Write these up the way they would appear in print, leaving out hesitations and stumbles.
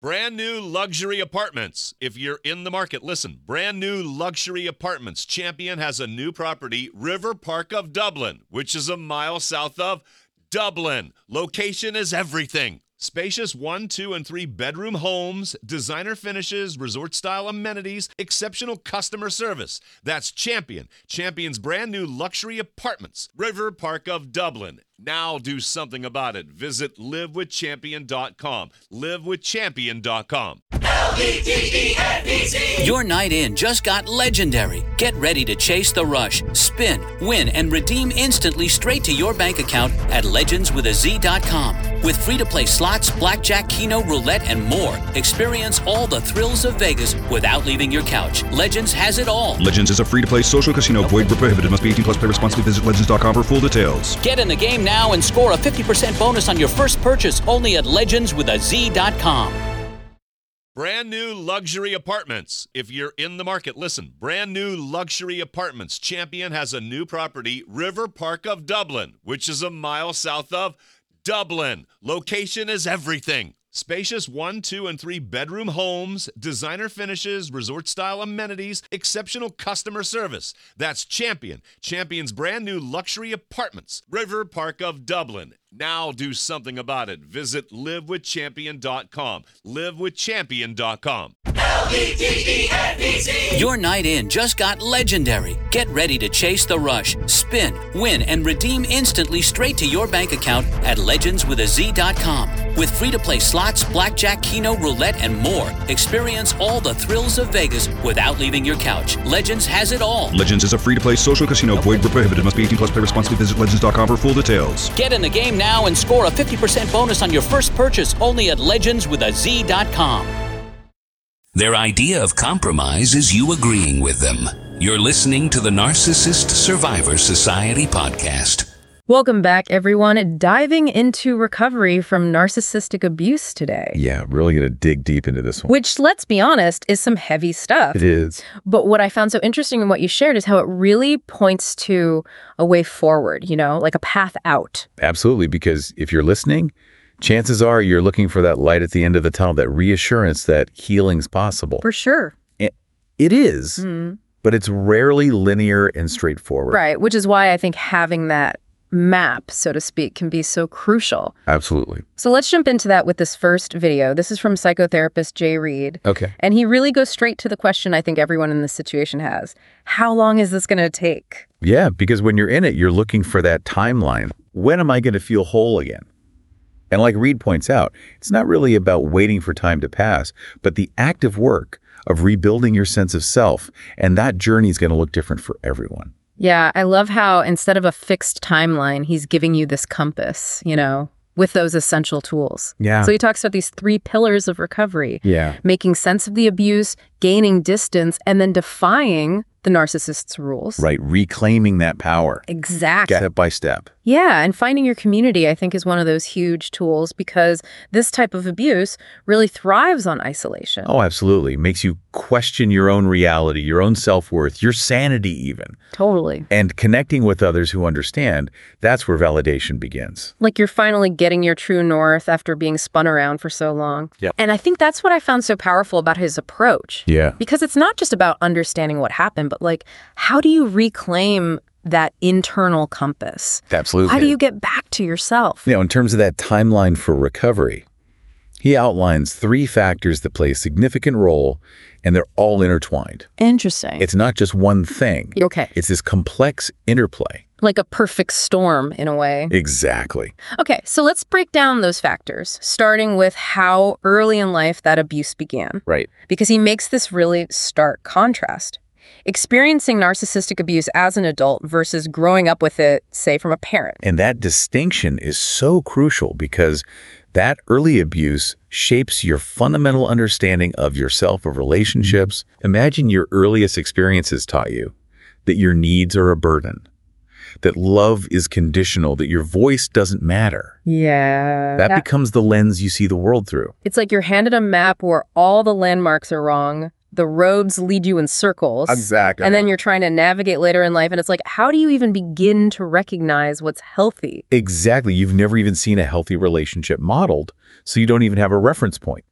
Brand new luxury apartments. If you're in the market, listen. Brand new luxury apartments. Champion has a new property, River Park of Dublin, which is a mile south of Dublin. Location is everything. Spacious 1, 2, and 3 bedroom homes, designer finishes, resort-style amenities, exceptional customer service. That's Champion. Champion's brand new luxury apartments, River Park of Dublin. Now do something about it. Visit livewithchampion.com. Livewithchampion.com. LVDENBC. Your night in just got legendary. Get ready to chase the rush, spin, win, and redeem instantly straight to your bank account at legendswithaz.com. With free-to-play slots, blackjack, keno, roulette, and more. Experience all the thrills of Vegas without leaving your couch. Legends has it all. Legends is a free-to-play social casino. Void where prohibited. Must be 18 plus. Play responsibly. Visit legends.com for full details. Get in the game now and score a 50% bonus on your first purchase only at legendswithaz.com. Brand new luxury apartments. If you're in the market, listen. Brand new luxury apartments. Champion has a new property, River Park of Dublin, which is a mile south of Dublin. Location is everything. Spacious 1, 2, and 3 bedroom homes, designer finishes, resort-style amenities, exceptional customer service. That's Champion. Champion's brand new luxury apartments, River Park of Dublin. Now do something about it. Visit livewithchampion.com. Livewithchampion.com. LVDENBC. Your night in just got legendary. Get ready to chase the rush, spin, win, and redeem instantly straight to your bank account at legendswithaz.com. With free-to-play slots, blackjack, keno, roulette, and more. Experience all the thrills of Vegas without leaving your couch. Legends has it all. Legends is a free-to-play social casino. Void where prohibited. Must be 18 plus. Play responsibly. Visit legends.com for full details. Get in the game now and score a 50% bonus on your first purchase only at legendswithaz.com. Their idea of compromise is you agreeing with them. You're listening to the Narcissist Survivor Society podcast. Welcome back, everyone. Diving into recovery from narcissistic abuse today. Yeah, really going to dig deep into this one. Which, let's be honest, is some heavy stuff. It is. But what I found so interesting in what you shared is how it really points to a way forward, like a path out. Absolutely, because if you're listening, chances are you're looking for that light at the end of the tunnel, that reassurance that healing's possible. For sure. It is, but it's rarely linear and straightforward. Right, which is why I think having that map, so to speak, can be so crucial. Absolutely. So let's jump into that with this first video. This is from psychotherapist Jay Reed. Okay. And he really goes straight to the question I think everyone in this situation has. How long is this going to take? Yeah, because when you're in it, you're looking for that timeline. When am I going to feel whole again? And like Reed points out, it's not really about waiting for time to pass, but the active work of rebuilding your sense of self. And that journey is going to look different for everyone. Yeah, I love how instead of a fixed timeline, he's giving you this compass, with those essential tools. Yeah. So he talks about these 3 pillars of recovery. Yeah. Making sense of the abuse, gaining distance, and then defying the narcissist's rules. Right. Reclaiming that power. Exactly. Step by step. Yeah. And finding your community, I think, is one of those huge tools because this type of abuse really thrives on isolation. Oh, absolutely. Makes you question your own reality, your own self-worth, your sanity even. Totally. And connecting with others who understand, that's where validation begins. Like you're finally getting your true north after being spun around for so long. Yeah. And I think that's what I found so powerful about his approach. Yeah. Because it's not just about understanding what happened, but how do you reclaim that internal compass? Absolutely. How do you get back to yourself? In terms of that timeline for recovery, he outlines 3 factors that play a significant role, and they're all intertwined. Interesting. It's not just one thing. Okay. It's this complex interplay. Like a perfect storm, in a way. Exactly. Okay, so let's break down those factors, starting with how early in life that abuse began. Right. Because he makes this really stark contrast. Experiencing narcissistic abuse as an adult versus growing up with it, say, from a parent. And that distinction is so crucial because that early abuse shapes your fundamental understanding of yourself, of relationships. Imagine your earliest experiences taught you that your needs are a burden, that love is conditional, that your voice doesn't matter. Yeah. That becomes the lens you see the world through. It's like you're handed a map where all the landmarks are wrong. The roads lead you in circles. Exactly. And then you're trying to navigate later in life. And it's like, how do you even begin to recognize what's healthy? Exactly. You've never even seen a healthy relationship modeled, so you don't even have a reference point.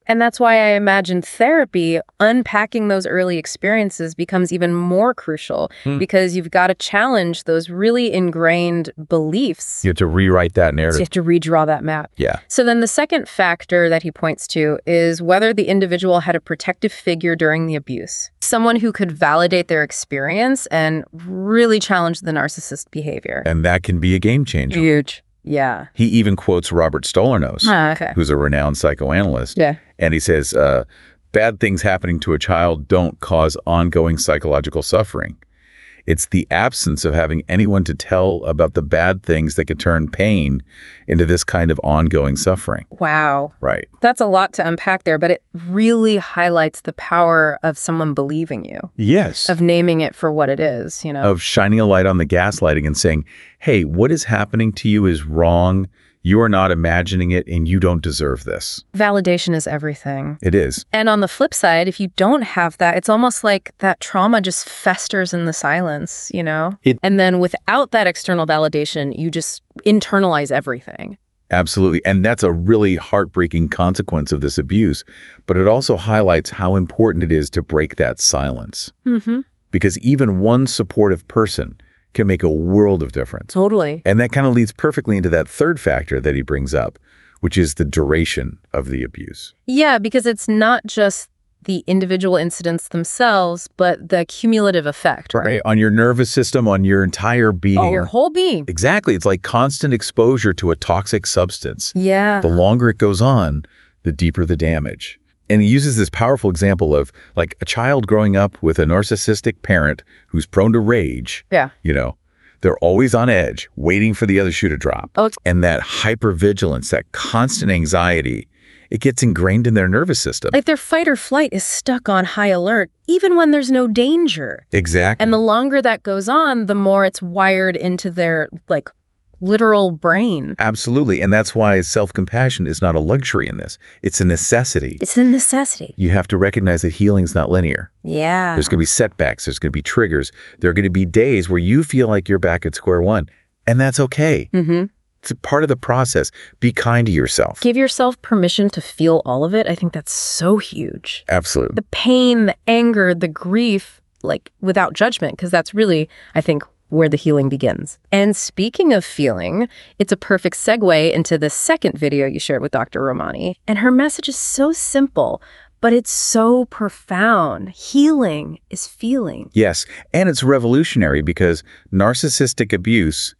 And that's why I imagine therapy, unpacking those early experiences, becomes even more crucial because you've got to challenge those really ingrained beliefs. You have to rewrite that So narrative. you have to redraw that map. Yeah. So then the second factor that he points to is whether the individual had a protective figure during the abuse. Someone who could validate their experience and really challenge the narcissist behavior. And that can be a game changer. Huge. Yeah. He even quotes Robert Stolornos, Okay. who's a renowned psychoanalyst. Yeah. And he says, bad things happening to a child don't cause ongoing psychological suffering. It's the absence of having anyone to tell about the bad things that could turn pain into this kind of ongoing suffering. Wow. Right. That's a lot to unpack there, but it really highlights the power of someone believing you, Yes. of naming it for what it is, you know? Of shining a light on the gaslighting and saying, hey, what is happening to you is wrong. You are not imagining it and you don't deserve this. Validation is everything. It is. And on the flip side, if you don't have that, it's almost like that trauma just festers in the silence, you know? And then without that external validation, you just internalize everything. Absolutely. And that's a really heartbreaking consequence of this abuse. But it also highlights how important it is to break that silence. Mm-hmm. Because even one supportive person can make a world of difference. Totally. And that kind of leads perfectly into that third factor that he brings up, which is the duration of the abuse. Yeah, because it's not just the individual incidents themselves, but the cumulative effect, right? On your nervous system, on your entire being. Oh, your whole being. Exactly. It's like constant exposure to a toxic substance. Yeah. The longer it goes on, the deeper the damage. And he uses this powerful example of like a child growing up with a narcissistic parent who's prone to rage. Yeah. You know, they're always on edge, waiting for the other shoe to drop. Oh, And that hypervigilance, that constant anxiety, it gets ingrained in their nervous system. like their fight or flight is stuck on high alert, even when there's no danger. Exactly. And the longer that goes on, the more it's wired into their, like, literal brain. Absolutely. And that's why self-compassion is not a luxury in this. It's a necessity. It's a necessity. You have to recognize that healing's not linear. Yeah. There's going to be setbacks. There's going to be triggers. There are going to be days where you feel like you're back at square one. And that's okay. Mm-hmm. It's a part of the process. Be kind to yourself. Give yourself permission to feel all of it. I think that's so huge. Absolutely. The pain, the anger, the grief, like, without judgment, because that's really, I think, where the healing begins. And speaking of feeling, it's a perfect segue into the second video you shared with Dr. Romani. And her message is so simple, but it's so profound. Healing is feeling. Yes. And it's revolutionary because narcissistic abuse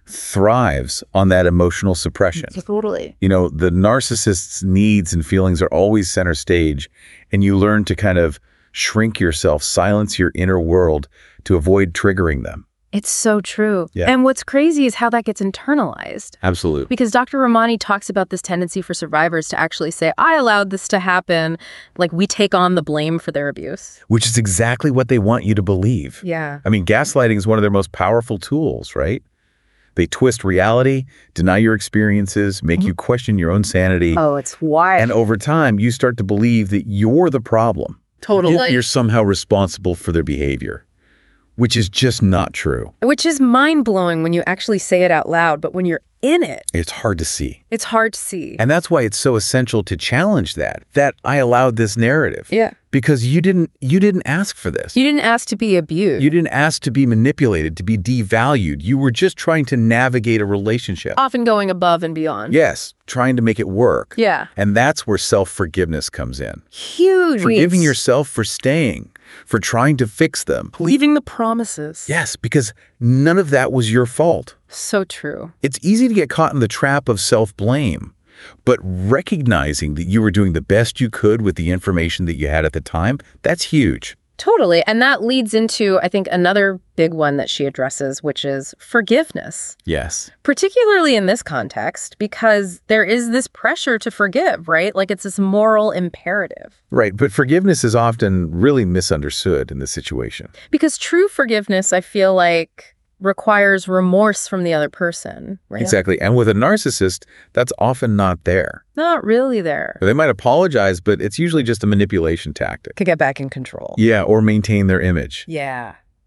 thrives on that emotional suppression. Totally. You know, the narcissist's needs and feelings are always center stage, and you learn to kind of shrink yourself, silence your inner world to avoid triggering them. It's so true. Yeah. And what's crazy is how that gets internalized. Absolutely. Because Dr. Romani talks about this tendency for survivors to actually say, I allowed this to happen. Like, we take on the blame for their abuse. Which is exactly what they want you to believe. Yeah. I mean, gaslighting is one of their most powerful tools, right? They twist reality, deny your experiences, make you question your own sanity. Oh, it's wild. And over time, you start to believe that you're the problem. Totally. You're somehow responsible for their behavior, which is just not true. Which is mind-blowing when you actually say it out loud, but when you're in it, It's hard to see. it's hard to see. And that's why it's so essential to challenge that I allowed this narrative. Yeah. Because you didn't ask for this. You didn't ask to be abused. You didn't ask to be manipulated, to be devalued. You were just trying to navigate a relationship. Often going above and beyond. Yes, trying to make it work. Yeah. And that's where self-forgiveness comes in. Huge. Forgiving yourself for staying, for trying to fix them. Believing the promises. Yes, because none of that was your fault. So true. It's easy to get caught in the trap of self-blame, but recognizing that you were doing the best you could with the information that you had at the time, that's huge. Totally. And that leads into, I think, another big one that she addresses, which is forgiveness. Yes. Particularly in this context, because there is this pressure to forgive, right? Like, it's this moral imperative. Right, but forgiveness is often really misunderstood in this situation. Because true forgiveness, I feel like, requires remorse from the other person, right? Exactly. And with a narcissist, that's often not there. Not really there. They might apologize, but it's usually just a manipulation tactic. To get back in control. Yeah, or maintain their image. Yeah.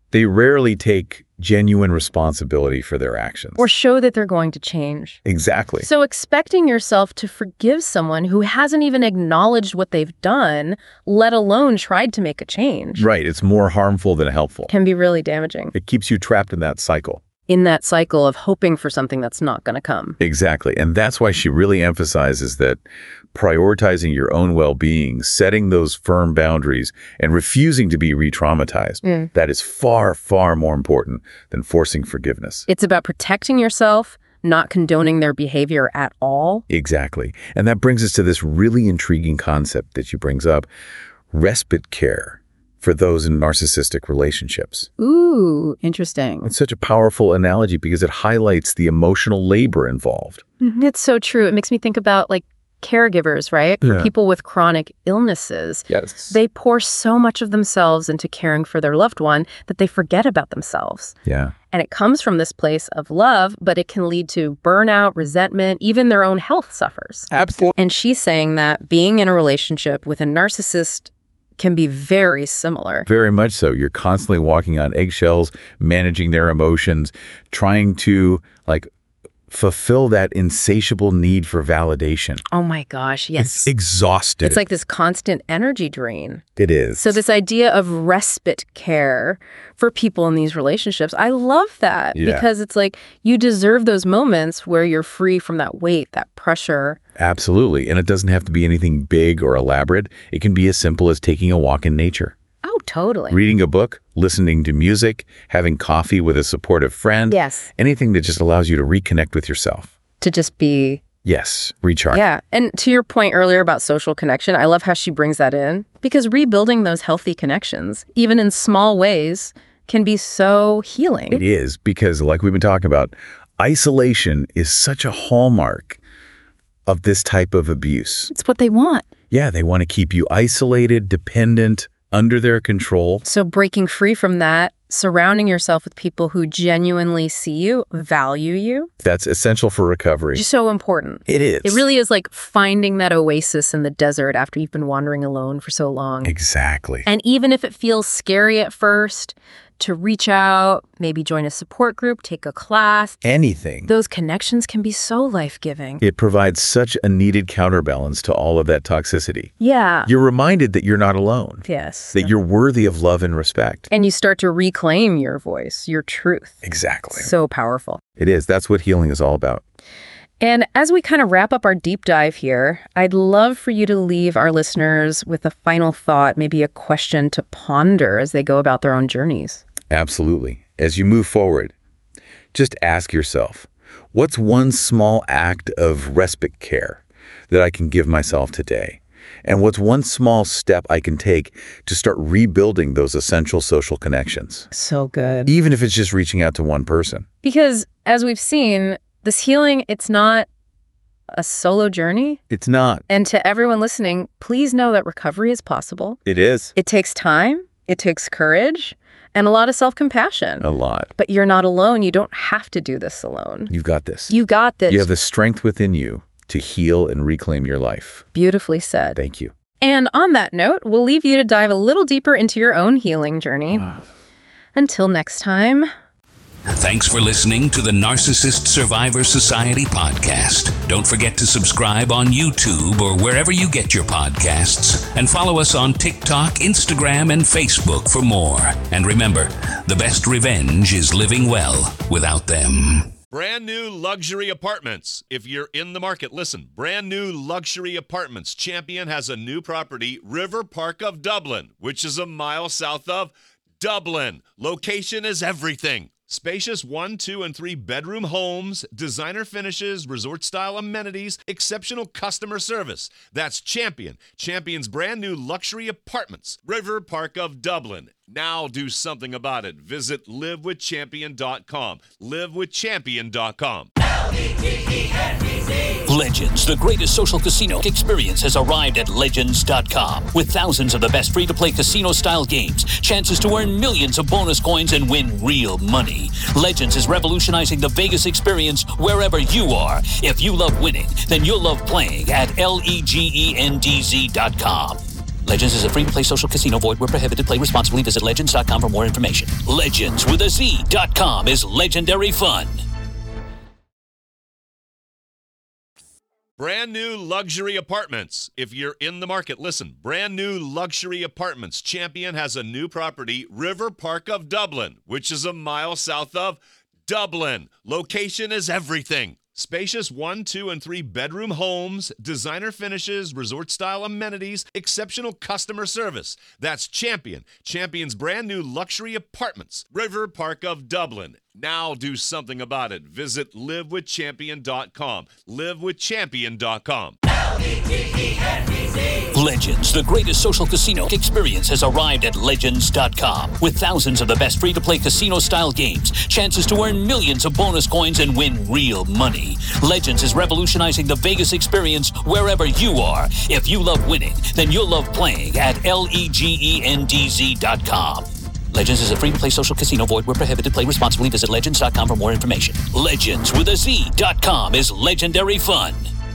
They rarely take genuine responsibility for their actions. Or show that they're going to change. Exactly. So expecting yourself to forgive someone who hasn't even acknowledged what they've done, let alone tried to make a change, Right. It's more harmful than helpful. can be really damaging. It keeps you trapped in that cycle. In that cycle of hoping for something that's not going to come. Exactly. And that's why she really emphasizes that prioritizing your own well-being, setting those firm boundaries, and refusing to be re-traumatized, that is far, far more important than forcing forgiveness. It's about protecting yourself, not condoning their behavior at all. Exactly. And that brings us to this really intriguing concept that she brings up, respite care for those in narcissistic relationships. Ooh, interesting. It's such a powerful analogy because it highlights the emotional labor involved. It's so true. It makes me think about like caregivers, right? Yeah. People with chronic illnesses. Yes. They pour so much of themselves into caring for their loved one that they forget about themselves. Yeah. And it comes from this place of love, but it can lead to burnout, resentment, even their own health suffers. Absolutely. And she's saying that being in a relationship with a narcissist can be very similar. Very much so. You're constantly walking on eggshells, managing their emotions, trying to fulfill that insatiable need for validation. Oh my gosh, yes. It's exhausted. It's like this constant energy drain. It is. So this idea of respite care for people in these relationships, I love that because it's like you deserve those moments where you're free from that weight, that pressure. Absolutely. And it doesn't have to be anything big or elaborate. It can be as simple as taking a walk in nature. Oh, totally. Reading a book, listening to music, having coffee with a supportive friend. Yes. Anything that just allows you to reconnect with yourself. To just be... Yes, recharge. Yeah. And to your point earlier about social connection, I love how she brings that in because rebuilding those healthy connections, even in small ways, can be so healing. It is because, like we've been talking about, isolation is such a hallmark of this type of abuse. It's what they want. Yeah, they want to keep you isolated, dependent, under their control. So breaking free from that, surrounding yourself with people who genuinely see you, value you. That's essential for recovery. Just so important. It is. It really is like finding that oasis in the desert after you've been wandering alone for so long. Exactly. And even if it feels scary at first, to reach out, maybe join a support group, take a class. Anything. Those connections can be so life-giving. It provides such a needed counterbalance to all of that toxicity. Yeah. You're reminded that you're not alone. Yes. That you're worthy of love and respect. And you start to reclaim your voice, your truth. Exactly. So powerful. It is. That's what healing is all about. And as we kind of wrap up our deep dive here, I'd love for you to leave our listeners with a final thought, maybe a question to ponder as they go about their own journeys. Absolutely. As you move forward, just ask yourself, what's one small act of respite care that I can give myself today? And what's one small step I can take to start rebuilding those essential social connections? So good. Even if it's just reaching out to one person. Because as we've seen, this healing, it's not a solo journey. It's not. And to everyone listening, please know that recovery is possible. It is. It takes time. It takes courage. And a lot of self-compassion. A lot. But you're not alone. You don't have to do this alone. You've got this. You got this. You have the strength within you to heal and reclaim your life. Beautifully said. Thank you. And on that note, we'll leave you to dive a little deeper into your own healing journey. Until next time. Thanks for listening to the Narcissist Survivor Society podcast. Don't forget to subscribe on YouTube or wherever you get your podcasts, and follow us on TikTok, Instagram, and Facebook for more. And remember, the best revenge is living well without them. Brand new luxury apartments. If you're in the market, listen. Brand new luxury apartments. Champion has a new property, River Park of Dublin, which is a mile south of Dublin. Location is everything. Spacious 1, 2, and 3 bedroom homes, designer finishes, resort-style amenities, exceptional customer service. That's Champion. Champion's brand new luxury apartments, River Park of Dublin. Now do something about it. Visit livewithchampion.com. Livewithchampion.com. Legends, the greatest social casino experience, has arrived at Legends.com. With thousands of the best free-to-play casino-style games, chances to earn millions of bonus coins and win real money. Legends is revolutionizing the Vegas experience wherever you are. If you love winning, then you'll love playing at LEGENDZ.com. Legends is a free-to-play social casino. Void where prohibited. Play responsibly. Visit Legends.com for more information. Legends with a Z.com is legendary fun. Brand new luxury apartments. If you're in the market, listen. Brand new luxury apartments. Champion has a new property, River Park of Dublin, which is a mile south of Dublin. Location is everything. Spacious 1, 2, and 3 bedroom homes, designer finishes, resort-style amenities, exceptional customer service. That's Champion. Champion's brand new luxury apartments, River Park of Dublin. Now do something about it. Visit livewithchampion.com. Livewithchampion.com. Legends, the greatest social casino experience, has arrived at Legends.com. With thousands of the best free-to-play casino-style games, chances to earn millions of bonus coins and win real money. Legends is revolutionizing the Vegas experience wherever you are. If you love winning, then you'll love playing at LEGENDZ.com. Legends is a free-to-play social casino. Void where prohibited. Play responsibly. Visit Legends.com for more information. Legends with a Z.com is legendary fun.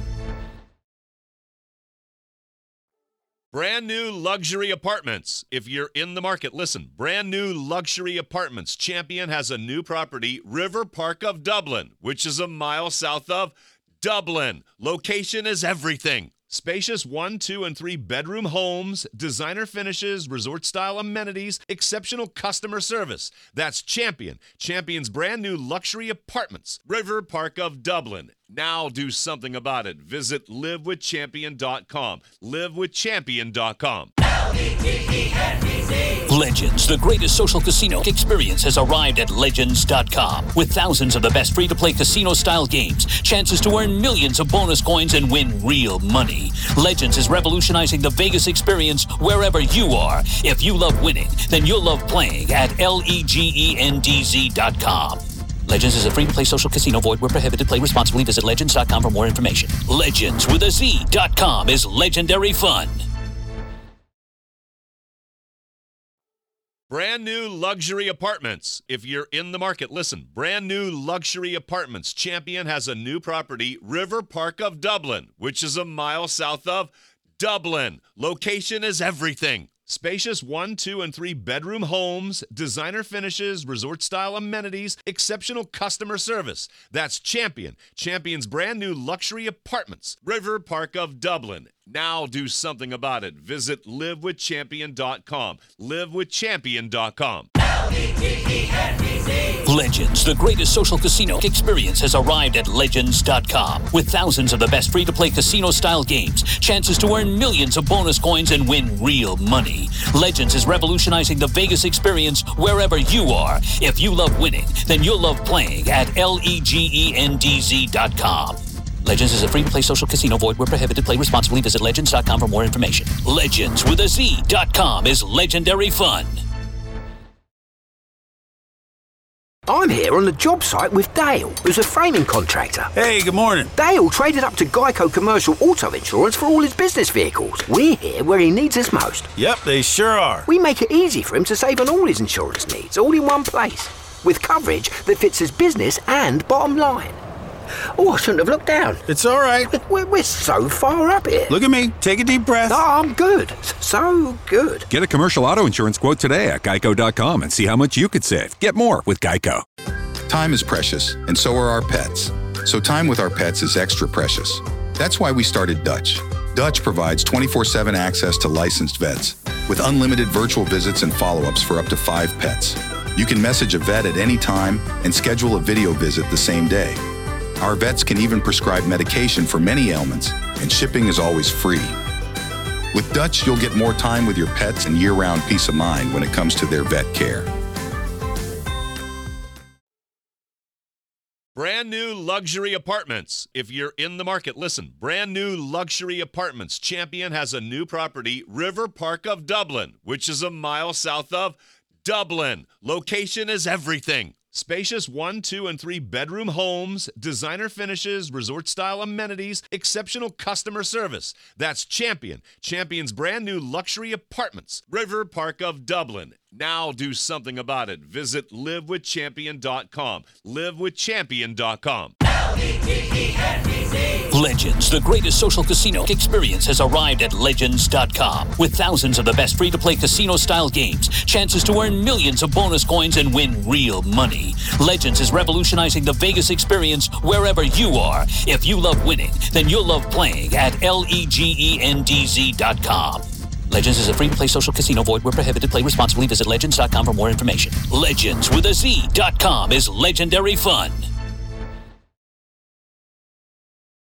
Brand new luxury apartments. If you're in the market, listen. Brand new luxury apartments. Champion has a new property, River Park of Dublin, which is a mile south of Dublin. Location is everything. Spacious 1, 2, and 3 bedroom homes, designer finishes, resort-style amenities, exceptional customer service. That's Champion. Champion's brand new luxury apartments, River Park of Dublin. Now do something about it. Visit livewithchampion.com. Livewithchampion.com. Legends, the greatest social casino experience, has arrived at Legends.com. With thousands of the best free-to-play casino-style games, chances to earn millions of bonus coins and win real money. Legends is revolutionizing the Vegas experience wherever you are. If you love winning, then you'll love playing at LEGENDZ.com. Legends is a free-to-play social casino. Void where prohibited. Play responsibly. Visit Legends.com for more information. Legends with a Z.com is legendary fun. Brand new luxury apartments. If you're in the market, listen. Brand new luxury apartments. Champion has a new property, River Park of Dublin, which is a mile south of Dublin. Location is everything. Spacious 1, 2, and 3 bedroom homes, designer finishes, resort-style amenities, exceptional customer service. That's Champion. Champion's brand new luxury apartments, River Park of Dublin. Now do something about it. Visit livewithchampion.com. Livewithchampion.com. Legends, the greatest social casino experience, has arrived at Legends.com. With thousands of the best free-to-play casino-style games, chances to earn millions of bonus coins and win real money. Legends is revolutionizing the Vegas experience wherever you are. If you love winning, then you'll love playing at LEGENDZ.com. Legends is a free-to-play social casino. Void where prohibited. Play responsibly. Visit Legends.com for more information. Legends with a Z.com is legendary fun. I'm here on the job site with Dale, who's a framing contractor. Hey, good morning. Dale traded up to Geico Commercial Auto Insurance for all his business vehicles. We're here where he needs us most. Yep, they sure are. We make it easy for him to save on all his insurance needs, all in one place, with coverage that fits his business and bottom line. Oh, I shouldn't have looked down. It's all right. We're so far up here. Look at me. Take a deep breath. Oh, I'm good. So good. Get a commercial auto insurance quote today at geico.com and see how much you could save. Get more with Geico. Time is precious, and so are our pets. So time with our pets is extra precious. That's why we started Dutch. Dutch provides 24/7 access to licensed vets, with unlimited virtual visits and follow-ups for up to 5 pets. You can message a vet at any time and schedule a video visit the same day. Our vets can even prescribe medication for many ailments, and shipping is always free. With Dutch, you'll get more time with your pets and year-round peace of mind when it comes to their vet care. Brand new luxury apartments. If you're in the market, listen. Brand new luxury apartments. Champion has a new property, River Park of Dublin, which is a mile south of Dublin. Location is everything. Spacious 1, 2, and 3 bedroom homes, designer finishes, resort-style amenities, exceptional customer service. That's Champion. Champion's brand new luxury apartments, River Park of Dublin. Now do something about it. Visit livewithchampion.com. Livewithchampion.com. Legends, the greatest social casino experience, has arrived at Legends.com. With thousands of the best free-to-play casino-style games, chances to earn millions of bonus coins and win real money. Legends is revolutionizing the Vegas experience wherever you are. If you love winning, then you'll love playing at LEGENDZ.com. Legends is a free-to-play social casino. Void where prohibited. Play responsibly. Visit Legends.com for more information. Legends with a Z.com is legendary fun.